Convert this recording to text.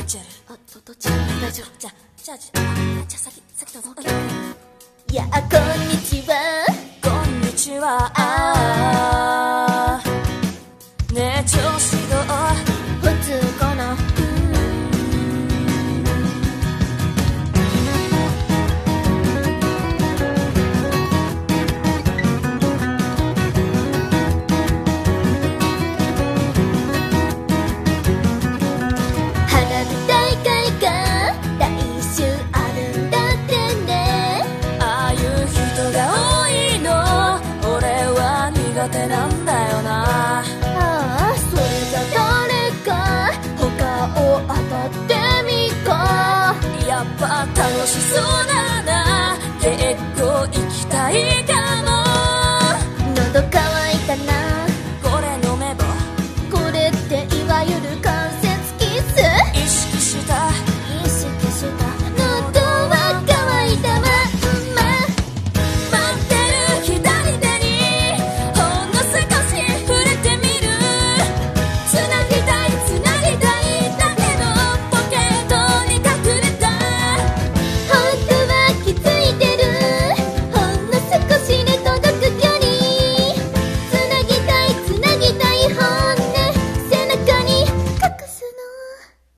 ちやる。あ、どっち大丈夫。じゃあ先どうぞ。 やあ、こんにちは。 こんにちは。ねえ、調子どう？ 普通かな。花火大会が来週あるんだってね。 ああいう人が多いの俺は苦手なんだよな。 ああ、それじゃ誰か他を当たってみっか。 やっぱ楽しそうだ